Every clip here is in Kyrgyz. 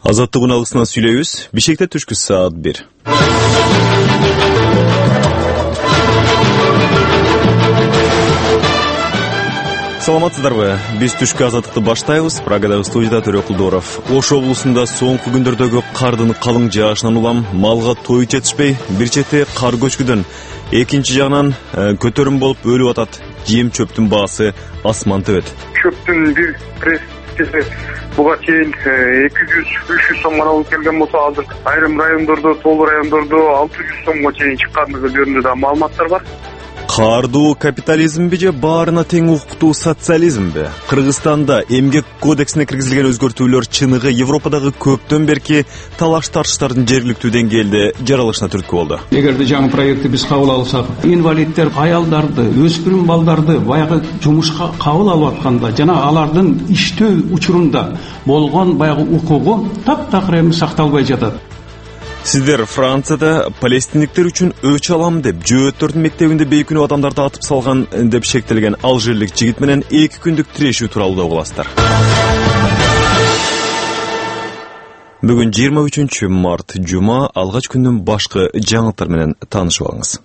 Азаттык уналгысынан сүйлөйбүз. Бишкекте түшкү саат 1. Саламатсыздарбы? Биз түшкү азаттыкты баштайбыз. Прагадагы студияда Төрө Кулдоров. Ош облусунда соңку күндөрдөгү кардын калың жаашынан улам малга той жетишпей, бир чети кар көчкүдөн, экинчи жагынан көтөрүм болуп өлүп атат. Жем чөптүн баасы асман тебет. Чөптүн бир пресс буга чейин 200-300 сомго алып келген болсо, азыр айрым райондордо, тоолуу райондордо 600 сомго чейин чыккандыгы жөнүндө да маалыматтар бар. Кардуу капитализмби же баарына тең укуктуу социализмби? Кыргызстанда эмгек кодексине киргизилген өзгөртүүлөр чыныгы Европадагы көптөн берки талаш-тартыштардын жергиликтүү деңгээлде жаралышына түрткү болду. Эгерде жаңы проектти биз кабыл алсак, инвалиддер, аялдарды, өспүрүм балдарды баягы жумушка кабыл алып атканда жана алардын иштөө учурунда болгон баягы укугу таптакыр эми сакталбай жатат. Сиздер Францияда палестиндиктер үчүн өч алам деп, жөөттөрдүн мектебинде бейкүнөө адамдарды атып салган деп шектелген алжирлик жигит менен 2 күндүк тирешүү тууралуу да угуласыздар. Бүгүн 23 март, жума, алгач күндүн башкы жаңылыктар менен таанышып алыңыз.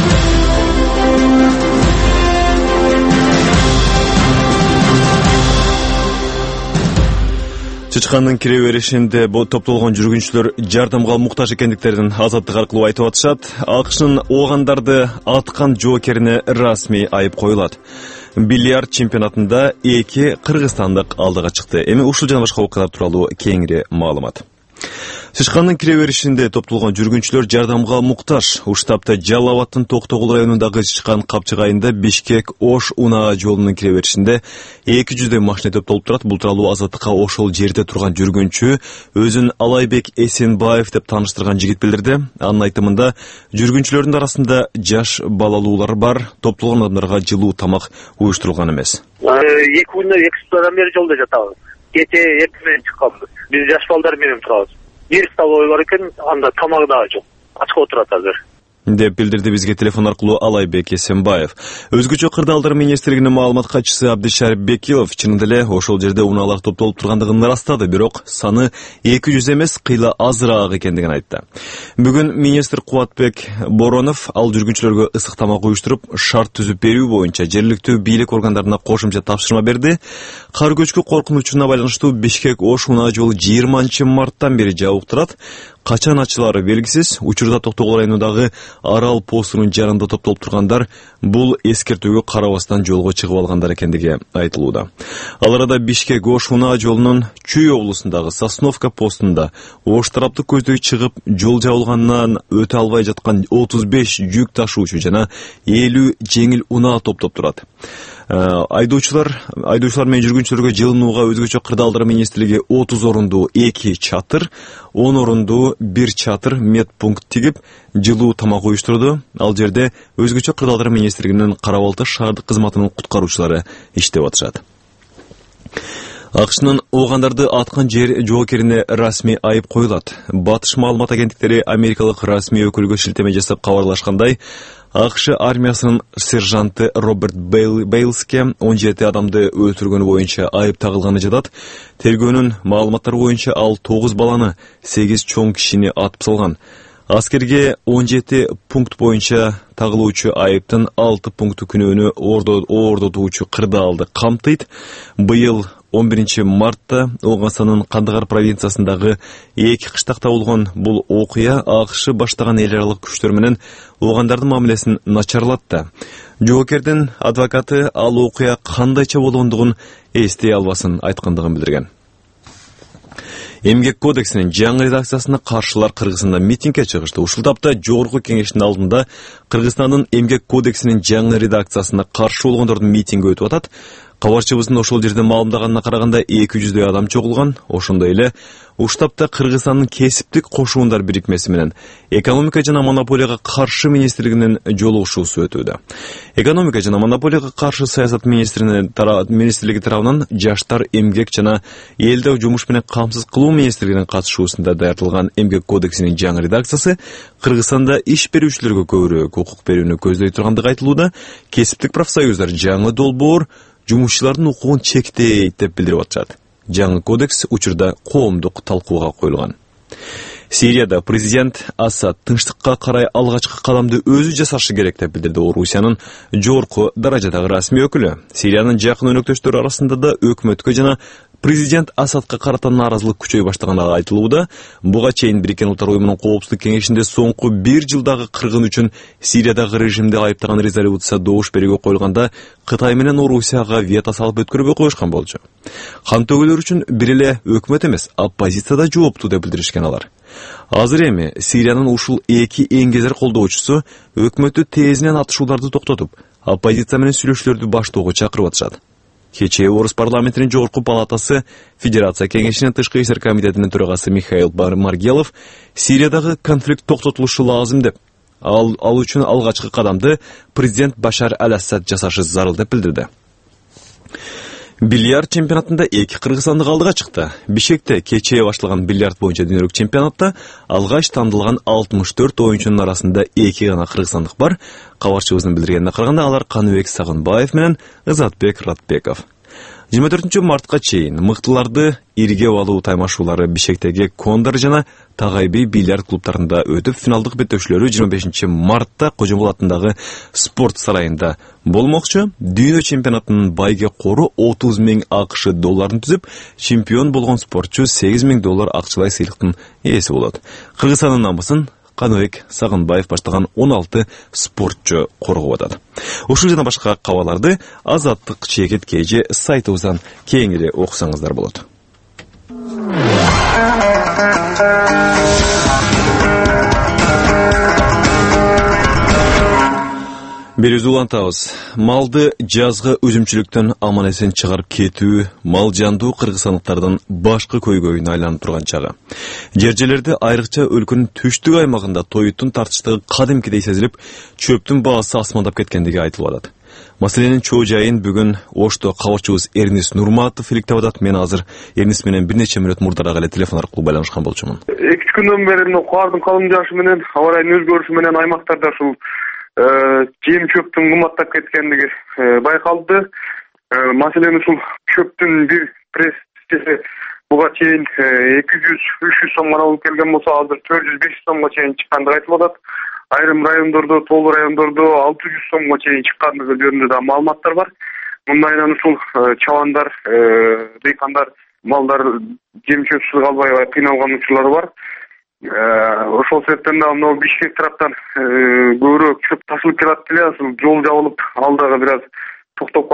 Чычкандын кире беришинде топтолгон жүргүнчүлөр жардамга муктаж экендиктерин азаттык аркылуу айтып атышат. АКШнын оогандарды аткан жоокерине расмий айып коюлат. Бильярд чемпионатында 2 кыргызстандык алдыга чыкты. Эми ушул жана башка окуялар тууралуу кеңири маалымат. Чычкандын кире беришинде топтолгон жүргүнчүлөр жардамга муктаж. Уштапта Жалал Абадтын Токтогул районундагы Чычкан капчыгайында Бишкек-Ош унаа жолунун кире беришинде 200 машина топтолуп турат. Бул тууралуу азаттыкка ошол жерде турган жүргүнчү өзүн Алайбек Эсенбаев деп тааныштырган жигит билдирди. Анын айтымында жүргүнчүлөрдүн арасында жаш балалуулар бар. Топтолгон адамдарга жылуу тамак уюштурулган эмес. 2 күндөн 2 сутадан бери жолдо жатабыз. Кече эртең менен чыкканбыз. Биз жаш балдар менен турабыз. Бир столовый бар экен, анда тамак дагы жок. Ачык отурат азыр. Деп билдирди бизге телефон аркылуу Алайбек Эсенбаев. Өзгөчө кырдаалдар министрлигинин маалымат катчысы Абдишарип Бекилов чынында эле ошол жерде унаалар топтолуп тургандыгын ырастады, бирок саны 200 эмес, кыйла азыраак экендигин айтты. Бүгүн министр Кубатбек Боронов ал жүргүнчүлөргө ысык тамак уюштуруп, шарт түзүп берүү боюнча жергиликтүү бийлик органдарына кошумча тапшырма берди. Кар көчкү коркунучуна байланыштуу Бишкек-Ош унаа жолу 20 марттан бери жабык турат. Качан ачылары белгисиз. Учурда Токтогул районундагы Арал постунун жарында топтолуп тургандар бул эскертүүгө карабастан жолго чыгып алгандар экендиги айтылууда. Ал арада Бишкек-Ош унаа жолунун Чүй облусундагы Сосновка постунда Ош тараптык көздөй чыгып, жол жабылганынан өтө албай жаткан 35 жүк ташуучу жана 50 жеңил унаа топтоп турат. Айдоочулар менен жүргүнчүлөргө жылынууга өзгөчө кырдаалдар министрлиги 30 орундуу 2 чатыр, 10 орундуу 1 чатыр медпункт тигип, жылуу тамак уюштурду. Ал жерде өзгөчө кырдаалдар министрлигинин Кара-Балта шаардык кызматынын куткаруучулары иштеп атышат. АКШнын оогандарды аткан жер жоокерине расмий айып коюлат. Батыш маалымат агенттиктери америкалык расмий өкүлгө шилтеме жасап кабарлашкандай, АКШ армиясынын сержанты Роберт Бейлске 17 адамды өлтүргөнү боюнча айып тагылганы жатат. Тергөөнүн маалыматтары боюнча ал 9 баланы, 8 чоң кишини атып салган. Аскерге 17 пункт боюнча тагылуучу айыптын 6 пункту күнөөнү оордотуучу кырдаалды камтыйт. Быйыл 11 мартта Оганстанын Кандагар провинциясындагы 2 кыштакта болгон бул окуя АКШ баштаган эл аралык күчтөр менен оогандардын мамилесин начарлатты. Жоокердин адвокаты ал окуя кандайча болгондугун эстей албасын айткандыгын билдирген. Эмгек кодексинин жаңы редакциясына каршылар Кыргызстанда митингге чыгышты. Ушул тапта жогорку кеңештин алдында Кыргызстандын Эмгек кодексинин жаңы редакциясына каршы болгондордун митинги өтүп атат. Кабарчыбыздын ошол жерде маалымдаганына караганда 200 адам чогулган. Ошондой эле Уштапта Кыргызстандын кесиптик кошуундар бирикмеси менен экономика жана монополияга каршы министрлигинин жолугушуусу өтүүдө. Экономика жана монополияга каршы саясат министрлиги тарабынан жаштар, эмгек жана элди жумуш менен камсыз кылуу министрлигинин катышуусунда даярдалган Эмгек кодексинин жаңы редакциясы Кыргызстанда иш берүүчүлөргө көбүрөөк укук берүүнү көздөй тургандыгы айтылууда. Кесиптик профсоюздар жаңы долбоор жумушчулардын укугун чектейт деп билдирип атышат. Жаңы кодекс учурда коомдук талкууга коюлган. Сирияда президент Асад тынчтыкка карай алгачкы кадамды өзү жасашы керек деп билдирди Орусиянын жогорку даражадагы расмий өкүлү. Сириянын жакын өнөктөштөрү арасында да өкмөткө жана президент Асадка карата нааразылык күчөй баштаганы айтылууда. Буга чейин Бириккен Улуттар уюмунун коопсуздук кеңешинде соңку 1 жылдагы кыргын үчүн Сириядагы режимди айыптаган резолюция добуш берүүгө коюлганда Кытай менен Орусияга вето салып өткөрбөй коюшкан болчу. Кан төгүлөр үчүн бир эле өкмөт эмес, оппозиция да жооптуу деп билдиришкен алар. Азыр эми Сириянын ушул эки эңгезер колдоочусу өкмөттү тезинен атышууларды токтотуп, оппозиция менен сүйлөшүүлөрдү баштоого чакырып атышат. Кечээ Орус парламентинин жогорку палатасы Федерация кеңешинин тышкы иштер комитетинин төрагасы Михаил Маргелов Сириядагы конфликт токтотулушу лазым деп, ал үчүн алгачкы кадамды президент Башар Аль-Асад жасашы зарыл деп билдирди. Бильярд чемпионатында эки кыргызстандык алдыга чыкты. Бишкекте кечээ башталган бильярд боюнча дүйнөлүк чемпионатта алгач тандалган 64 оюнчунун арасында эки гана кыргызстандык бар. Кабарчыбыздын билдиргенине караганда алар Каныбек Сагынбаев менен Ызатбек Ратбеков. 24 мартка чейин мыктыларды иргеп алуу таймашуулары Бишкектеги Кондор жана Тагайби бильярд клубтарында өтүп, финалдык беттешүүлөрү 25 мартта Кожомбол атындагы спорт сарайында болмокчу. Дүйнө чемпионатынын байге кору 30 000 АКШ долларын түзүп, чемпион болгон спортчу 8 000 доллар акчалай сыйлыктын ээси болот. Кыргызстандын намысын Каныбек Сагынбаев баштаган 16 спортчу коргоп атат. Ушул жана башка кабарларды Азаттык чекит KG сайтыбыздан кеңири окусаңыздар болот. Берүүбүздү улантабыз. Малды жазгы өзүмчүлүктөн аман эсен чыгарып кетүү мал жандуу кыргызстандыктардын башкы көйгөйүнө айланып турган чагы. Жер-жерлерде айрыкча өлкөнүн түштүк аймагында тоюттун тартыштыгы кадимкидей сезилип, чөптүн баасы асмандап кеткендиги айтылып атат. Маселенин чоо жайын бүгүн Ошто кабарчыбыз Эрнис Нурматов иликтеп атат. Мен азыр Эрнис менен бир нече мүнөт мурдараак эле телефон аркылуу байланышкан болчумун. 2 күндөн бери кардын калың жаашы менен, аба ырайынын өзгөрүшү менен аймактарда ушул жем чөптүн кымбаттап кеткендиги байкалды. Маселен ушул чөптүн бир пресси буга чейин 200-300 сомго алып келген болсо, азыр 400-500 сомго чейин чыккандыгы айтылып атат. Айрым райондордо, Тоолу райондордо 600 сомго чейин чыккандыгы жөнүндө да маалыматтар бар. Мындайынан ушул чабандар, дыйкандар, малдар жем чөпсүз калбай кыйналган учурлары бар. Ошол себептен да мына Бишкек тараптан көбүрөөк чөп ташылып келат эле, ушул жол жабылып, ал дагы бир аз токтоп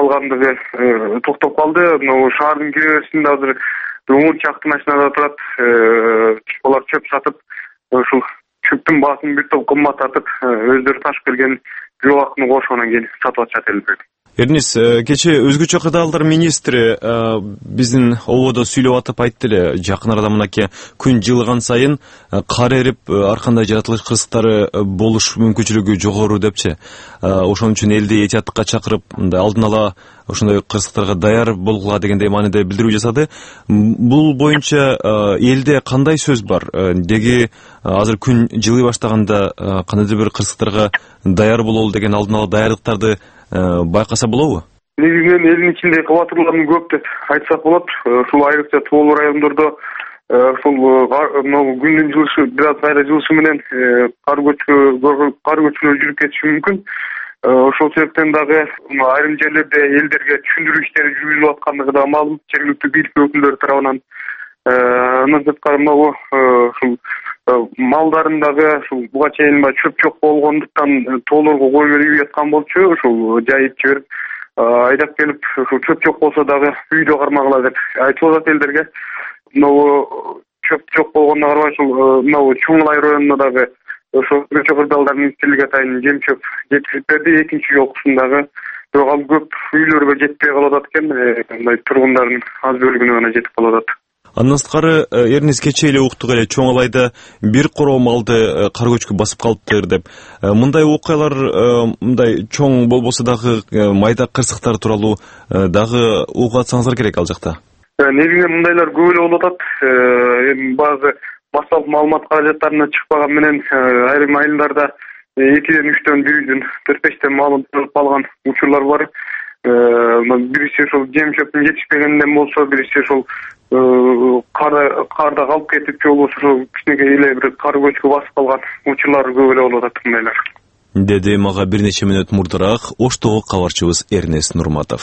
калды. Мына шаардын киреберисинде азыр өңүрчү автомашиналар турат. Алар чөп сатып, ушул чөптүн баасын бир топ кымбаттатып, өздөрү ташып келген жол акыны кошкондон кийин сатып атышат эле. Эрнис, кечээ өзгөчө кырдаалдар министри биздин ободо сүйлөп атып айтты эле, жакын арада мынакей күн жылыган сайын кар эрип, ар кандай жаратылыш кырсыктары болуш мүмкүнчүлүгү жогору депчи. Ошон үчүн элди этияттыкка чакырып, алдын ала ошондой кырсыктарга даяр болгула дегендей мааниде билдирүү жасады. Бул боюнча элде кандай сөз бар? Деги азыр күн жылый баштаганда кандайдыр бир кырсыктарга даяр бололу деген алдын ала даярдыктарды байкаса болобу? Негизинен элдин ичинде кабатырларын көп деп айтсак болот. Ушул айрыкча Тоолу райондордо ушул күндүн жылышы, бир аз кайра жылышы менен кар көчкүнөр жүрүп кетиши мүмкүн. Ошол себептен дагы айрым жерлерде элдерге түшүндүрүү иштери жүргүзүлүп аткандыгы да маалым. Жергиликтүү бийлик өкүлдөрү тарабынан андан сырткары ушул малдарындагы буга чейин чөп жок болгондуктан тоолорго коюп берип жаткан болчу. Ушул жайып жиберип айдап келип, ушул чөп жок болсо дагы үйдө кармагыла деп айтып атат элдерге. Мына чөп жок болгондо карабай мына Чоңлай районуна дагы ошол өзгөчө кырдаалдар министрлиги атайын жем чөп жеткирип берди. Экинчи жолкусундагы бирок ал көп үйлөргө жетпей калып атат экен. Мындай тургундардын аз бөлүгүнө гана жетип калып атат. Андан сырткары Эрнис кечээ эле уктук эле Чоңалайда бир короо малды кар көчкү басып калыптыр деп. Мындай окуялар мындай чоң болбосо дагы майда кырсыктар тууралуу дагы угуп атсаңыздар керек ал жакта. Негизинен мындайлар көп эле болуп атат. Эми баазы массалык маалымат каражаттарына чыкпаган менен айрым айылдарда 2-3-төн 1-ден 4-5тен маалымат алып калган учурлар бар. Бирisi ошол жем чөптүн жетишпегенден болсо, бирisi ошол карда калып кетип, же болбосо ошол кичинекей эле бир кар көчкү басып калган учурлар көп эле болуп атат мындайлар. Деди мага бир нече мүнөт мурдараак Оштогу кабарчыбыз Эрнест Нурматов.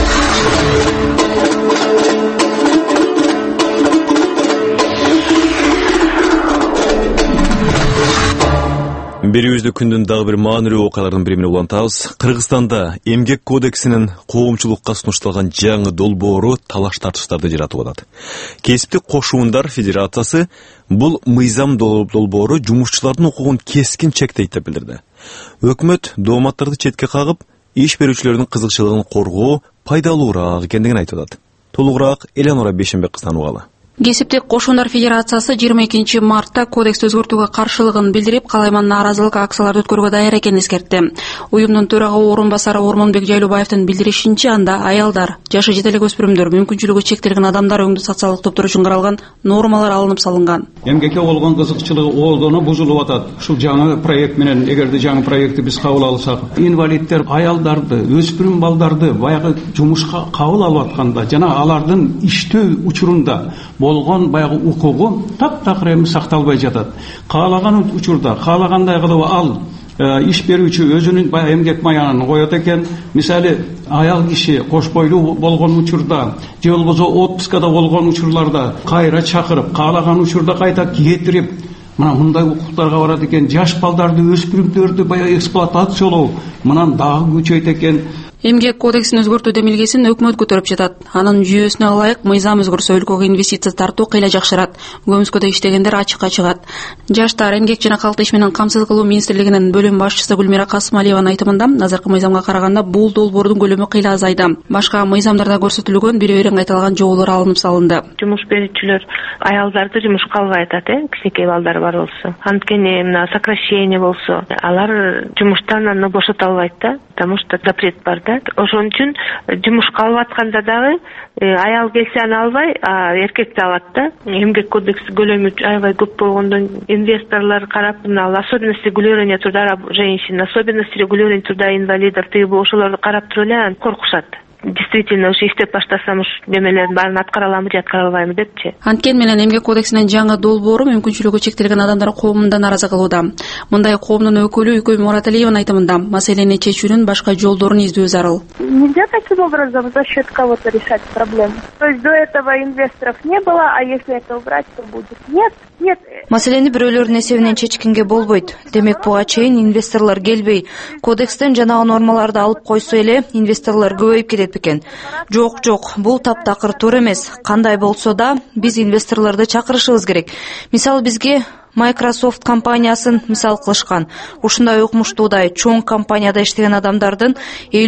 Берүүбүздө күндүн дагы бир маанилүү окуялардын бири менен улантабыз. Кыргызстанда эмгек кодексинин коомчулукка сунушталган жаңы долбоору талаш тартыштарды жаратып атат. Кесиптик кошуундар федерациясы бул мыйзам долбоору жумушчулардын укугун кескин чектейт деп билдирди. Өкмөт дооматтарды четке кагып, иш берүүчүлөрдүн кызыкчылыгын коргоо пайдалуураак экендигин айтып атат. Толугураак Элеонора Бейшенбек кыздан угалы. Кесиптик кошуундар федерациясы 22 мартта кодексти өзгөртүүгө каршылыгын билдирип, калайман нааразылык акцияларды өткөрүүгө даяр экенин эскертти. Уюмдун төрага орун басары Ормонбек Жайлубаевдин билдиришинче, анда аялдар, жашы жете элек өспүрүмдөр, мүмкүнчүлүгү чектелген адамдар өңдүү социалдык топтор үчүн каралган нормалар алынып салынган. Эмгекке болгон кызыкчылыгы оолдоно бузулуп атат. Ушул жаңы проект менен, эгерде жаңы проектти биз кабыл алсак, инвалиддер, аялдарды, өспүрүм балдарды баягы жумушка кабыл алып атканда жана алардын иштөө учурунда болгон баягы укугу таптакыр эми сакталбай жатат. Каалаган учурда, каалагандай кылып ал иш берүүчү өзүнүн баягы эмгек маянын коет экен. Мисалы, аял киши кош бойлуу болгон учурда, же болбосо отпускада болгон учурларда кайра чакырып, каалаган учурда кайта кетирип, мындай укуктарга барат экен. Жаш балдарды, өспүрүмдөрдү баягы эксплуатациялоо мынан дагы күчөйт экен. Эмгек кодексин өзгөртүү демилгесин өкмөт көтөрүп жатат. Анын жүйөсүнө ылайык мыйзам өзгөрсө өлкөгө инвестиция тартуу кыйла жакшырат. Көмүскөдө иштегендер ачыкка чыгат. Жаштар, эмгек жана калкты иш менен камсыз кылуу министрлигинин бөлүм башчысы Гүлмира Касымалиеванын айтымында, азыркы мыйзамга караганда бул долбоордун көлөмү кыйла азайды. Башка мыйзамдарда көрсөтүлгөн бири-бирин кайталган жоболор алынып салынды. Жумуш берүүчүлөр аялдарды жумушка албай атат, кичинекей балдары бар болсо. Анткени мына сокращение болсо, алар жумуштан аны бошото албайт да, потому что запрет бар да. Ошон үчүн жумушка алып атканда дагы аял келсе аны албай, эркекти алат да. Эмгек кодекси көлөмү аябай көп болгондон инвесторлор карап, особенности регулирования труда женщин, особенности регулирования труда инвалидов, ошолорду карап туруп эле коркушат. Действительно, ушу иштеп баштасам уш немелердин баарын аткара аламбы же аткара албаймбы депчи. Анткени менен эмгек кодексинин жаңы долбоору мүмкүнчүлүгү чектелген адамдар коомунда нааразы кылууда. Мындай коомдун өкүлү Үйкөй Мураталиеванын айтымында, маселени чечүүнүн башка жолдорун издөө зарыл. Нельзя таким образом за счет кого-то решать проблему. То есть до этого инвесторов не было, а если это убрать, то будет. Нет. Маселени бирөөлөрдүн эсебинен чечкенге болбойт. Демек буга чейин инвесторлор келбей, кодекстен жанагы нормаларды алып койсо эле инвесторлор көбөйүп кетет экен. Жок, бул таптакыр туура эмес. Кандай болсо да биз инвесторлорду чакырышыбыз керек. Мисалы бизге Microsoft компаниясын мисал кылышкан. Ушундай укмуштуудай чоң компанияда иштеген адамдардын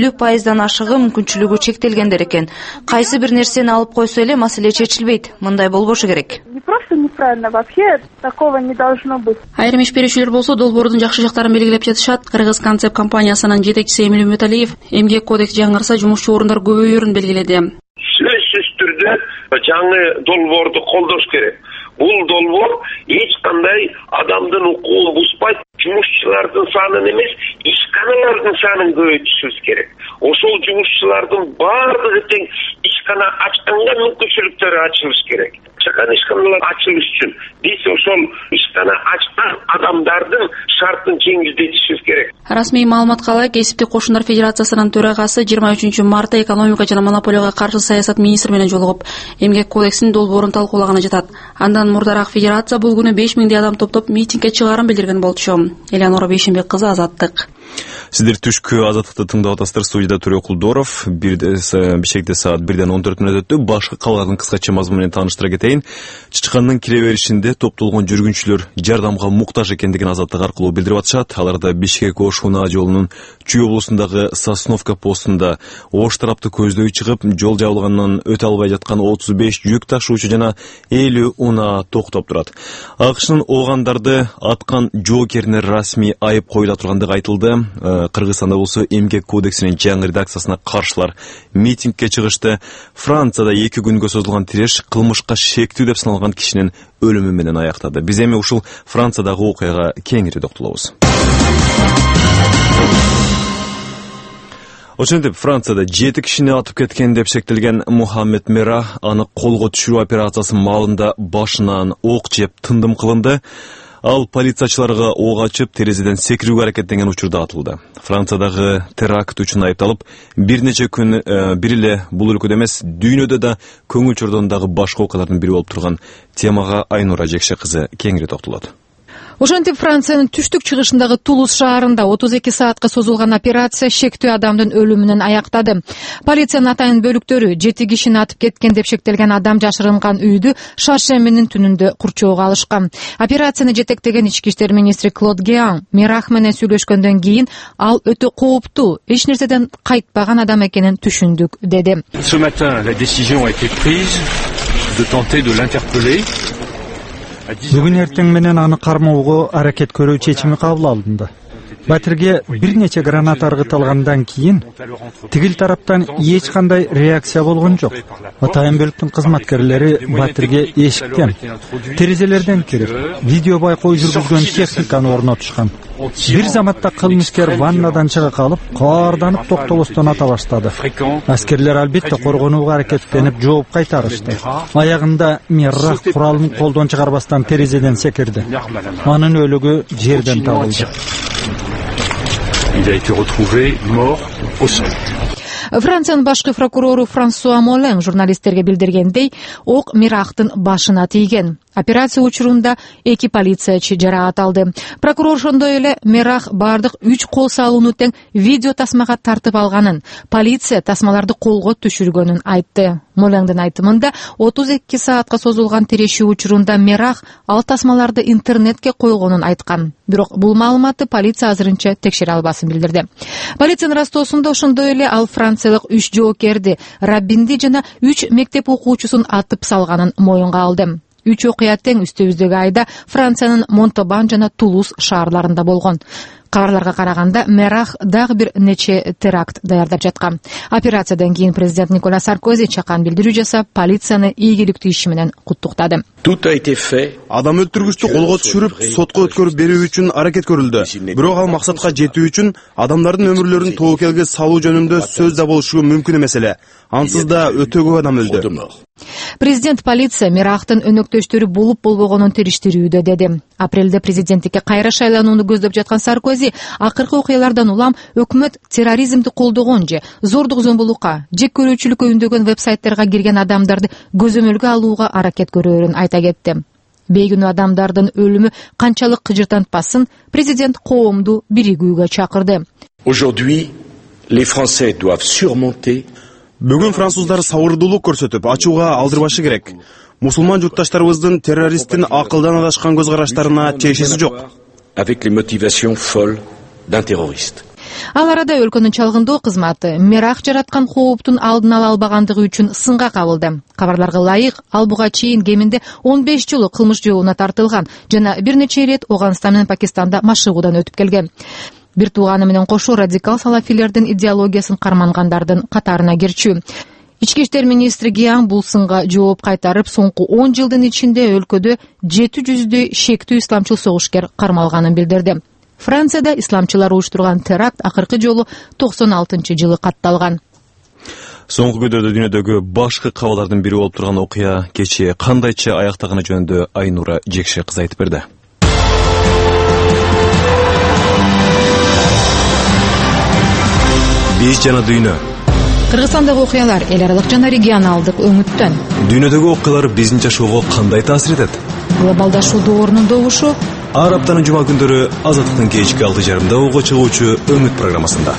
50% ашыгы мүмкүнчүлүгү чектелгендер экен. Кайсы бир нерсени алып койсо эле маселе чечилбейт. Мындай болбошу керек. Не просто неправильно, вообще такого не должно быть. Айрым иш берүүчүлөр болсо долбоордун жакшы жактарын белгилеп жатышат. Кыргыз концепт компаниясынын жетекчиси Эмиль Үмүталиев эмгек кодекс жаңырса жумушчу орундар көбөйөрүн белгиледи. Сөзсүз түрдө жаңы долбоорду колдош керек. Бул долбоор эч кандай адамдын укугун бузбайт, жумушчулардын санын эмес, ишканалардын санын көбөйтүшүбүз керек. Ошол жумушчулардын баардыгы тең ишкана ачканга мүмкүнчүлүктөрү ачылыш керек. Чакан ишканалар ачылыш үчүн биз ошол ишкана ачкан адамдардын шартын жеңилдетишибиз керек. Расмий маалыматка ылайык, Кесиптик кошуундар федерациясынын төрагасы 23 мартта экономика жана монополияга каршы саясат министри менен жолугуп, эмгек кодексинин долбоорун талкуулаганы жатат. Андан мурдараак федерация бул күнү 5000 адам топтоп митингге чыгаарын билдирген болчу. Элеонора Бейшенбек кызы, Азаттык. Сиздер түшкү Азаттыкты тыңдап атасыздар. Студияда Төрө Кулдоров. Бишкекте саат 1-ден 14 мүнөт өттү. Башка калгандын кыскача мазмуну менен тааныштыра кетейин. Чычкандын кире беришинде топтолгон жүргүнчүлөр жардамга муктаж экендигин Азаттык аркылуу билдирип атышат. Аларда Бишкек-Ош унаа жолунун Чүй облусундагы Сосновка постунда Ош тарапты көздөй чыгып, жол жабылгандан өтө албай жаткан 35 жүк ташуучу жана 50 унаа токтоп турат. АКШнын оогандарды аткан жоокерине расмий айып коюла тургандыгы айтылды. Кыргызстанда болсо эмгек кодексинин жаңы редакциясына каршылар митингге чыгышты. Францияда 2 күнгө созулган тиреш кылмышка шектүү деп саналган кишинин өлүмү менен аяктады. Биз эми ушул Франциядагы окуяга кеңири токтолобуз. Ошентип Францияда 7 кишини атып кеткен деп шектелген Мухаммед Мера аны колго түшүрүү операциясы маалында башынан ок жеп тындым кылынды. Ал полициячыларга ок ачып, терезеден секирүүгө аракеттенген учурда атылды. Франциядагы теракт үчүн айыпталып, бир нече күн бир эле бул өлкөдө эмес, дүйнөдө да көңүл чордондагы башка окуялардын бири болуп турган темага Айнура Жекше кызы кеңири токтолот. Ошентип Франциянын түштүк чыгышындагы Тулуз шаарында 32 саатка созулган операция шектүү адамдын өлүмүнөн аяктады. Полициянын атайын бөлүктөрү 7 кишини атып кеткен деп шектелген адам жашырынган үйдү шаршембинин түнүндө курчоого алышкан. Операцияны жетектеген ички иштер министри Клод Геан Мерах менен сүйлөшкөндөн кийин ал өтө кооптуу, эч нерседен кайтпаган адам экенин түшүндүк деди. Ce matin, la décision a été prise de tenter de l'interpeller. Бүгүн эртең менен аны кармоого аракет көрүү чечими кабыл алынды. Батирге бир нече граната ыргытылгандан кийин тигил тараптан эч кандай реакция болгон жок. Атайын бөлүктүн кызматкерлери Батирге эшиктен, терезелерден кирип, видео байкоо жүргүзгөн техниканы орнотушкан. Бир заматта кылмышкер ваннадан чыга калып, каарданып токтобостон ата баштады. Аскерлер албетте коргонууга аракеттенип жооп кайтарышты. Аягында Мерах куралын колдон чыгарбастан терезеден секирди. Анын өлүгү жерден табылды. Il a été retrouvé mort au sol. Франциянын башкы прокурору Франсуа Молен журналисттерге билдиргендей, ок Мерахтын башына тийген. Операция учурунда 2 полициячы жаракат алды. Прокурор ошондой эле Мерах бардык 3 кол салууну тең видео тасмага тартып алганын, полиция тасмаларды колго түшүргөнүн айтты. Молендин айтымында 32 саатка созулган тирешүү учурунда Мерах ал тасмаларды интернетке койгонун айткан. Бирок бул маалыматты полиция азырынча текшере албасын билдирди. Полициянын растоосунда ошондой эле ал франциялык 3 жоокерди, раббинди жана 3 мектеп окуучусун атып салганын моюнга алды. 3 окуя тең үстүбүздөгү айда Франциянын Монтобан жана Тулуз шаарларында болгон. Кабарларга караганда Мерах дагы бир нече теракт даярдап жаткан. Операциядан кийин президент Никола Саркози чакан билдирүү жасап, полицияны ийгиликтүү иши менен куттуктады. Адам өлтүргүчтү колго түшүрүп, сотко өткөрүп берүү үчүн аракет көрүлдү. Бирок ал максатка жетүү үчүн адамдардын өмүрлөрүн тобокелге салуу жөнүндө сөз да болушу мүмкүн эмес эле. Ансыз да өтө көп адам өлдү. Президент полиция Мерахтын өнөктөштөрү болуп болбогонун териштирүүдө деди. Апрелде президенттикке кайра шайланууну көздөп жаткан Саркози акыркы окуялардан улам өкмөт терроризмди колдогон же зордук зомбулукка, жек көрүүчүлүккө үндөгөн вебсайттерге кирген адамдарды көзөмөлгө алууга аракет көрөөрүн айта кетти. Бейгүнүү адамдардын өлүмү канчалык кыжыртантпасын, президент коомду биригүүгө чакырды. Aujourd'hui, les Français doivent surmonter. Бүгүн француздар сабырдуулук көрсөтүп, ачууга алдырбашы керек. Мусулман журтташтарыбыздын террористтин акылдан адашкан көз караштарына чейишеси жок. Avec les motivations folles d'un terroriste. Ал арада өлкөнүн чалгындоо кызматы Мерах жараткан кооптун алдын ала албагандыгы үчүн сынга кабылды. Кабарларга ылайык, ал буга чейин кеминде 15 жолу кылмыш жообуна тартылган жана бир нече ирет Афганистан менен Пакистанда машыгуудан өтүп келген. Бир тууганы менен кошо радикал салафилердин идеологиясын кармангандардын катарына кирчү. Ички иштер министри Гиан бул сынга жооп кайтарып, соңку 10 жылдын ичинде өлкөдө 700дөй шектүү исламчыл согушкер кармалганын билдирди. Францияда исламчылар уюштурган теракт акыркы жолу 96-жылы катталган. Соңку күндөрдө дүйнөдөгү башкы кабалдардын бири болуп турган окуя кечээ кандайча аяктаганы жөнүндө Айнура Жекше кыз айтып берди. Биз жана дүйнө. Кыргызстандагы окуялар эл аралык жана регионалдык өңүттөн. Дүйнөдөгү окуялар биздин жашоого кандай таасир этет? Глобалдашуу доорунун добушу. Ар аптанын жума күндөрү Азаттыктын кечки 6:30 ого чыгуучу Өңүт программасында.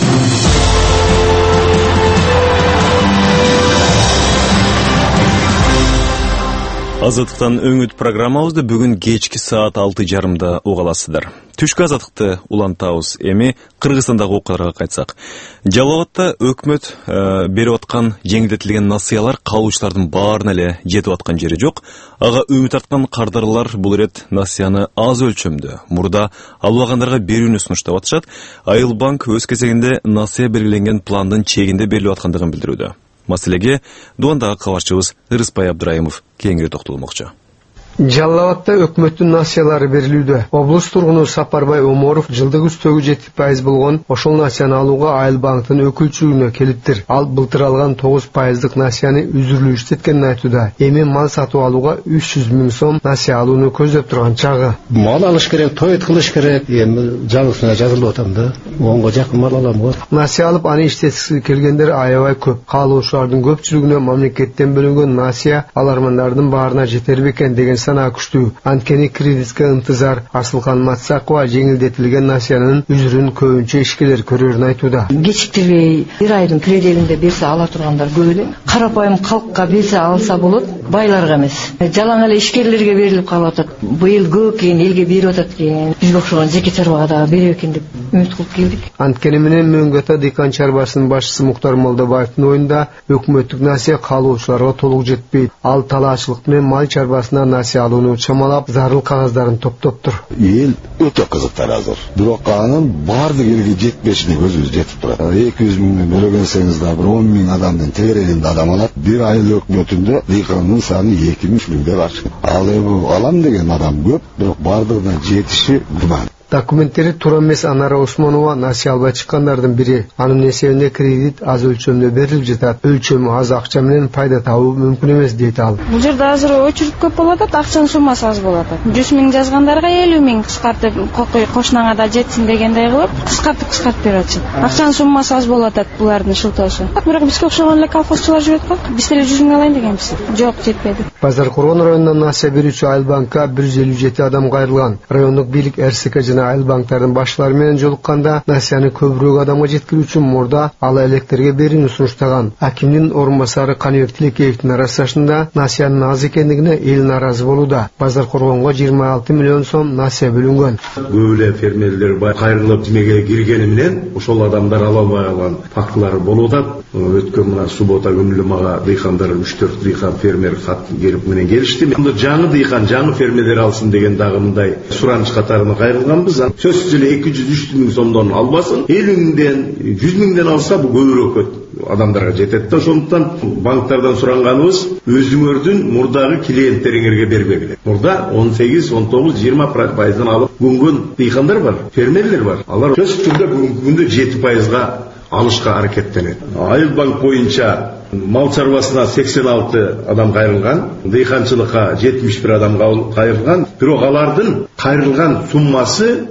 Азаттыктан Өңүт программабызды бүгүн кечки саат 6:30 уга аласыздар. Түшкү Азаттыкты улантабыз. Эми Кыргызстандагы окуяларга кайтсак. Жалал Абадта өкмөт берип аткан жеңилдетилген насыялар калуучулардын баарына эле жетип аткан жери жок. Ага үмүт арткан кардарлар бул ирет насыяны аз өлчөмдө мурда албагандарга берүүнү сунуштап атышат. Айыл банк өз кезегинде насыя белгиленген пландын чегинде берилип аткандыгын билдирүүдө. Маселеге Дуандагы кабарчыбыз Ырыспай Абдырайымов кеңири токтолмокчу. Жалал Абадта өкмөттүн насыялары берилүүдө. Облус тургуну Сапарбай Оморов жылдык үстөгү 7% болгон ошол насыяны алууга Айыл банктын өкүлчүлүгүнө келиптир. Ал былтыр алган 9%дык насыяны үзүрүлүү иштеткенин айтууда. Эми мал сатып алууга 300 000 сом насыя алууну көздөп турган чагы. Мал алыш керек, тоет кылыш керек. Эми жаңысына жазылып атам да. Онго жакын мал алам го. Насыя алып аны иштеткиси келгендер аябай көп. Каалоочулардын көпчүлүгүнө мамлекеттен бөлүнгөн насыя алармандардын баарына жетер бекен деген сана күчтүү. Анткени кредитке ынтызар Асылкан Матсакова жеңилдетилген насыянын үзүрүн көбүнчө ишкерлер көрөрүн айтууда. Кечиктирбей бир айдын пределинде берсе ала тургандар көп эле. Карапайым калкка берсе алса болот, байларга эмес. Жалаң эле ишкерлерге берилип калып атат. Быйыл көп экен, элге берип атат экен. Бизге окшогон жеке чарбага да берип экен деп үмүт кылып келдик. Анткени менен Мөңгө Ата дыйкан чарбасынын башчысы Муктар Молдобаевдин оюнда өкмөттүк насыя каалоочуларга толук жетпейт. Ал талаачылык менен мал чарбасына насыя алууну чамалап, зарыл кагаздарын топтоптур. Эл өтө кызыктар азыр. Бирок анын баардык элге жетпешине көзүбүз жетип турат. 200 000 бөлөгөнсеңиз да 10 000 адамдын тегерегинде адам алат. Бир айыл өкмөтүндө дыйкандын саны 2-3 миңге барчу. Ал эми алам деген адам көп, бирок баардыгына жетиши күман. Документтери туура эмес. Анара Осмонова насыя албай чыккандардын бири. Анын эсебине кредит аз өлчөмдө берилип жатат. Өлчөмү аз акча менен пайда табуу мүмкүн эмес дейт ал. Бул жерде азыр очередь көп болуп атат, акчанын суммасы аз болуп атат. 100 000 жазгандарга 50 000 кыскартып, кошунаңа да жетсин дегендей кылып, кыскартып берип атышат. Акчанын суммасы аз болуп атат булардын шылтоосу. Бирок бизге окшогон эле колхозчулар жүрөт го. Биз деле 100 000 алайын дегенбиз. Жок, жетпеди. Базар Коргон районунан насыя берүүчү Айыл банкка 157 адам кайрылган. Райондук бийлик РСК жана Айыл банктардын башчылары менен жолукканда насыяны көбүрөөк адамга жеткирүү үчүн мурда ала электерге берүүнү сунуштаган. Акимдин орун басары Каныбек Тилекеевдин арасташында насыянын аз экендигине эл нааразы болууда. Базар Коргонго 26 миллион сом насыя бөлүнгөн. Көп эле фермерлер кайрылып жемеге киргени менен ошол адамдар ала албай калган фактылар болуп атат. Өткөн мына суббота күнү эле мага дыйкандар 3-4 дыйкан фермер кат менен келишти. Жаңы дыйкан, жаңы фермерлер алсын деген дагы мындай сураныч катарына кайрылганбыз. Сөзсүз эле 200-300 000 сомдон албасын. 50 000ден, 100 000ден алса бул көбүрөөк адамдарга жетет да. Ошондуктан банктардан суранганыбыз өзүңөрдүн мурдагы клиенттериңерге бербегиле. Мурда 18-19-20% алып көнгөн дыйкандар бар, фермерлер бар. Алар сөзсүз түрдө бүгүнкү күндө 7%га алышка аракеттенет. Айыл банк боюнча мал чарбасына 86 адам кайрылган, дыйканчылыкка 71 адам кайрылган. Бирок алардын кайрылган суммасы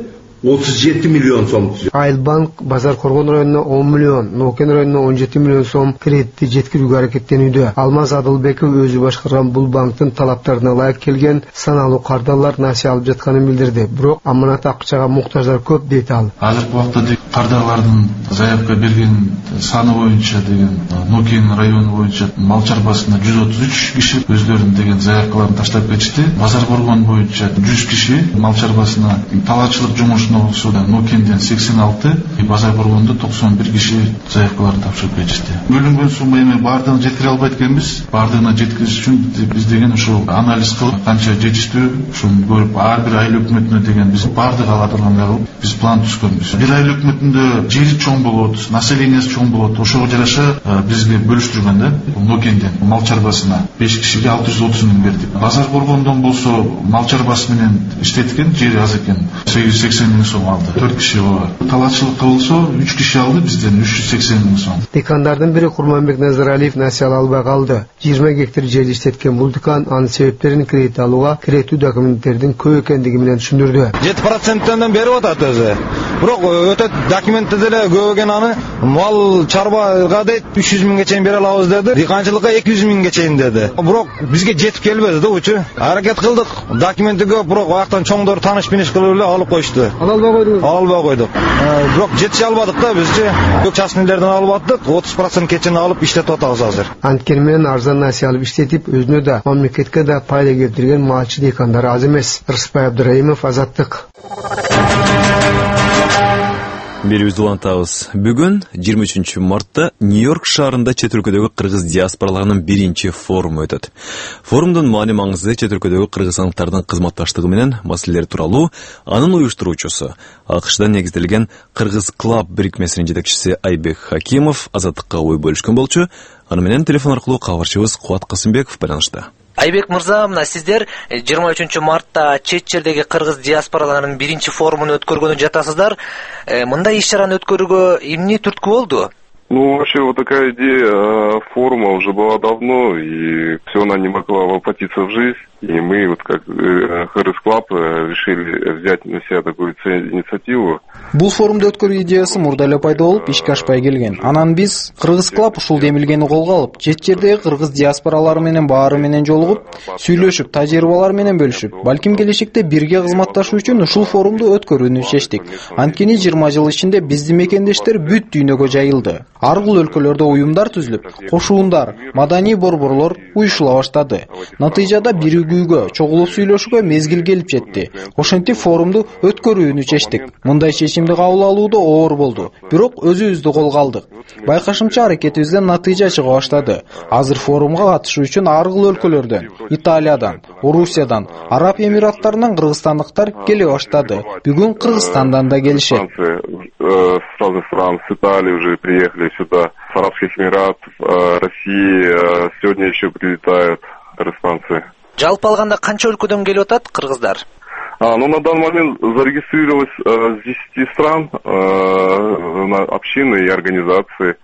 37 миллион сом. Айыл банк Базар Коргон районуна 10 миллион, Нокен районуна 17 миллион сом кредитти жеткирүүгө аракеттенүүдө. Алмаз Адылбеков өзү башкарган бул банктын талаптарына ылайык келген саналуу кардалар насыя алып жатканын билдирди. Бирок аманат акчага муктаждар көп дейт ал. Азыркы убакта кардалардын заявка берген саны боюнча деген Нокен району боюнча мал чарбасына 133 киши өздөрүнүн деген заявкаларын таштап кетишти. Базар Коргон боюнча 100 киши мал чарбасына талаачылык жумуш Нокенден 86, Базар Коргондо 91 киши заявкаларын тапшырып кетишти. Бөлүнгөн сумма эми баардыгын жеткире албайт экенбиз. Баардыгына жеткириш үчүн биз деген ушул анализ кылып, канча жетиштүү, ушуну көрүп, ар бир айыл өкмөтүнө деген биз баардык ала тургандай кылып, биз план түзгөнбүз. Бир айыл өкмөтүндө жери чоң болот, населениясы чоң болот. Ошого жараша бизге бөлүштүргөн да. Нокенден мал чарбасына 5 кишиге 630 000 бердик. Базар Коргондон болсо мал чарбасы менен иштеткен, жери аз экен. 880 000 сом алды. 4 киши бар. Талаачылыкка болсо 3 киши алды, бизден 380 000 сом. Дыйкандардын бири Курманбек Назаралиев насыя ала албай калды. 20 гектар жерди иштеткен бул дыйкан анын себептерин кредит алууга керектүү документтердин көп экендиги менен түшүндүрдү. 7%ден берип атат өзү. Бирок өтө документте деле көп экен аны. Мал чарбага дейт 300 000ге чейин бере алабыз деди. Дыйканчылыкка 200 000ге чейин деди. Бирок бизге жетип келбеди да учу. Аракет кылдык. Документи көп, бирок аяктан чоңдор таныш-биныш кылып эле алып коюшту. Албай койдук. Бирок жетише албадык да бизчи. Көп частныйлерден алып аттык, 30% кечени алып иштетип атабыз азыр. Анткени менен арзан насыя алып иштетип, өзүнө да, мамлекетке да пайда келтирген малчы дыйкандар аз эмес. Рыспай Абдыраимов, Азаттык. Берүүбүздү улантабыз. Бүгүн 23 мартта Нью-Йорк шаарында чет өлкөдөгү кыргыз диаспораларынын биринчи форуму өтөт. Форумдун маани маңызы чет өлкөдөгү кыргызстандыктардын кызматташтыгы менен маселелери тууралуу анын уюштуруучусу АКШда негизделген Кыргыз Клаб бирикмесинин жетекчиси Айбек Хакимов Азаттыкка ой бөлүшкөн болчу. Аны менен телефон аркылуу кабарчыбыз Кубат Касымбеков байланышта. Айбек мырза, мына сиздер 23 мартта чет жердеги кыргыз диаспораларынын биринчи форумун өткөргөнү жатасыздар. Мындай иш-чараны өткөрүүгө эмне түрткү болду? Ну, вообще, вот такая идея форума уже была давно, и все она не могла воплотиться в жизнь. И мы, вот как Кыргыз Клаб, решили взять на себя такую инициативу. Бул форумду өткөрүү идеясы мурда эле пайда болуп, ишке ашпай келген. Анан биз Кыргыз Клаб ушул демилгени колго алып, чет жердеги кыргыз диаспоралары менен баары менен жолугуп, сүйлөшүп, тажрыйбалар менен бөлүшүп, балким келечекте бирге кызматташуу үчүн ушул форумду өткөрүүнү чечтик. Анткени 20 жыл ичинде биздин мекендештер бүт дүйнөгө жайылды. Ар кыл өлкөлөрдө уюмдар түзүлүп, кошуундар, маданий борборлор уюшула баштады. Натыйжада биригүүгө, чогулуп сүйлөшүүгө мезгил келип жетти. Ошентип форумду өткөрүүнү чечтик. Мындай чечимди кабыл алууда оор болду, бирок өзүбүздү колго алдык. Байкашымча аракетибизден натыйжа чыга баштады. Азыр форумга катышуу үчүн ар кыл өлкөлөрдөн, Италиядан, Орусиядан, Араб Эмираттарынан кыргызстандыктар келе баштады. Бүгүн Кыргызстандан да келишет. С разных стран, с Италии уже приехали сюда, с Арабских Эмиратов, России, сегодня еще прилетают кыргызстанцы. Жалпы алганда канча өлкөдөн келип атат кыргыздар? Ну, на данный момент зарегистрировалось с 10 стран общины и организации.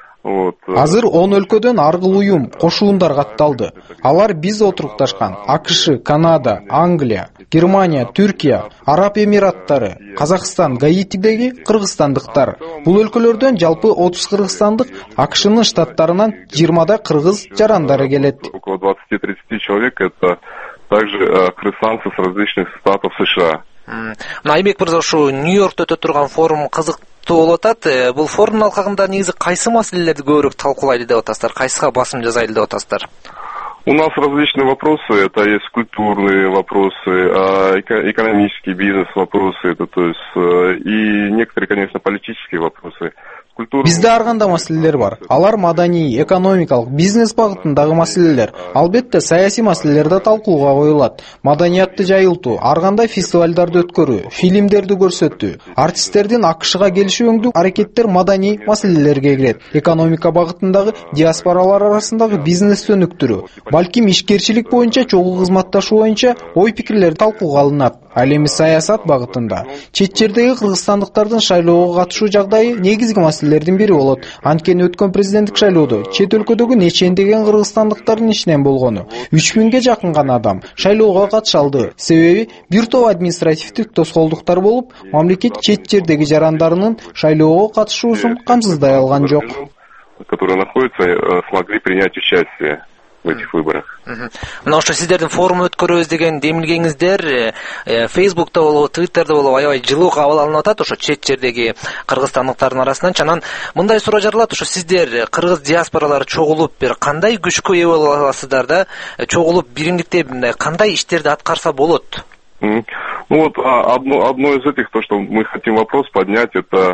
Азыр 10 өлкөдөн ар кыл уюм, кошуундар катталды. Алар биз отурукташкан АКШ, Канада, Англия, Германия, Түркия, Араб Эмираттары, Казакстан, Гаитидеги кыргызстандыктар. Бул өлкөлөрдөн жалпы 30 кыргызстандык, АКШнын штаттарынан 20да кыргыз жарандары келет. Около 20-30 человек это также кыргызстанцы с различных штатов США. Айбек мырза, ушу Нью-Йоркто өтө турган форум кызыктуу болуп атат. Бул форумдун алкагында негизи кайсы маселелерди көбүрөөк талкуулайлы деп атасыздар? Кайсыга басым жасайлы деп атасыздар? У нас различные вопросы, это есть культурные вопросы, экономические бизнес-вопросы, это, то есть, и некоторые, конечно, политические вопросы. Бизде ар кандай маселелер бар. Алар маданий, экономикалык, бизнес багытындагы маселелер. Албетте саясий маселелер да талкууга коюлат. Маданиятты жайылтуу, ар кандай фестивалдарды өткөрүү, фильмдерди көрсөтүү, артисттердин АКШга келишүүңдүк аракеттер маданий маселелерге кирет. Экономика багытындагы диаспоралар арасындагы бизнес өнүктүрүү, балким ишкерчилик боюнча чогуу кызматташуу боюнча ой пикирлер талкууга алынат. Ал эми саясат багытында чет жердеги кыргызстандыктардын шайлоого катышуу жагдайы негизги маселелердин бири болот. Анткени өткөн президенттик шайлоодо чет өлкөдөгү нечендеген кыргызстандыктардын ичинен болгону 3000ге жакын гана адам шайлоого катыша алды. Себеби бир топ административдик тоскоолдуктар болуп, мамлекет чет жердеги жарандарынын шайлоого катышуусун камсыздай алган жок. Которые находятся, смогли принять участие в этих выборах. Мына ошо сиздердин форум өткөрөбүз деген демилгеңиздер Facebook'та болобу, Twitter'да болобу аябай жылуу кабыл алынып атат ошо чет жердеги кыргызстандыктардын арасынан. Анан мындай суроо жаралат, ошо сиздер кыргыз диаспоралары чогулуп бир кандай күчкө ээ боло аласыздар да, чогулуп биримдиктеп кандай иштерди аткарса болот? Ну вот одно из этих, то, что мы хотим вопрос поднять, это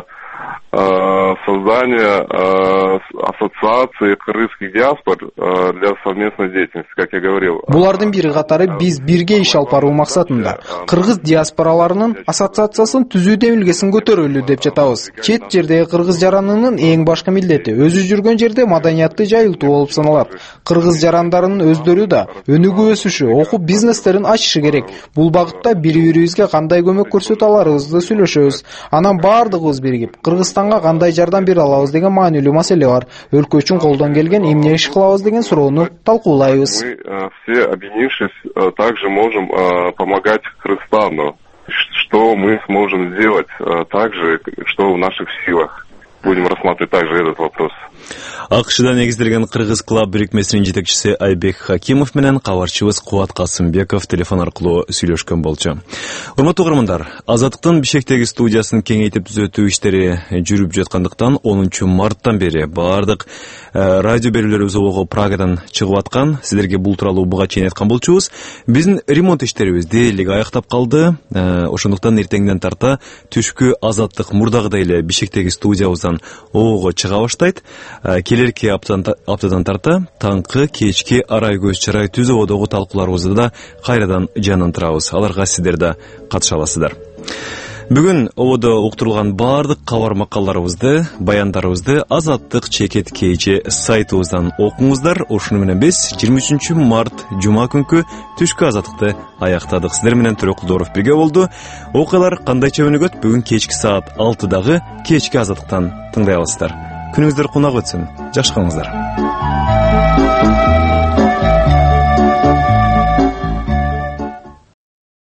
создание ассоциации кыргызских диаспор для совместной деятельности, как я говорил. Булардын бири катары биз бирге иш алып баруу максатында кыргыз диаспораларынын ассоциациясын түзүү демилгесин көтөрөлү деп жатабыз. Чет жердеги кыргыз жаранынын эң башкы милдети өзү жүргөн жерде маданиятты жайылтуу болуп саналат. Кыргыз жарандарынын өздөрү да өнүгүү өсүшү, окуп бизнестерин ачышы керек. Бул багытта бири-бирибизге кандай көмөк көрсөтө аларыбызды сүйлөшөбүз. Анан баардыгыбыз биригип Кыргызстанга кандай жардам бере алабыз деген маанилүү маселе бар. Өлкө үчүн колдон келген эмне иш кылабыз деген суроону талкуулайбыз. Мы все, объединившись, также можем помогать Кыргызстану. Что мы сможем сделать также, что в наших силах. Будем рассматривать также этот вопрос. АКШда негизделген Кыргыз Клаб бирикмесинин жетекчиси Айбек Хакимов менен кабарчыбыз Кубат Касымбеков телефон аркылуу сүйлөшкөн болчу. Урматтуу угармандар, Азаттыктын Бишкектеги студиясын кеңейтип түзөтүү иштери жүрүп жаткандыктан 10 марттан бери баардык радио берүүлөрүбүз ого Прагадан чыгып аткан. Силерге бул тууралуу буга чейин айткан болчубуз. Биздин ремонт иштерибиз дээрлик аяктап калды. Ошондуктан эртеңден тарта түшкү Азаттык мурдагыдай эле Бишкектеги студиябыздан ого чыга баштайт. Келерки аптадан тарта таңкы, кечки, арай көз чарай түз ободогу талкууларыбызды да кайрадан жанын турабыз. Аларга сиздер да катыша аласыздар. Бүгүн ободо уктурулган баардык кабар макалдарыбызды, баяндарыбызды Азаттык чекет KG сайтыбыздан окуңуздар. Ошону менен биз 23 март жума күнкү түшкү азаттыкты аяктадык. Сиздер менен Төрөк Кулдоров бирге болду. Окуялар кандайча өнүгөт? Бүгүн кечки саат 6-дагы кечки азаттыктан тыңдай аласыздар. Күнүңүздөр кунак өтсүн. Жакшы калыңыздар.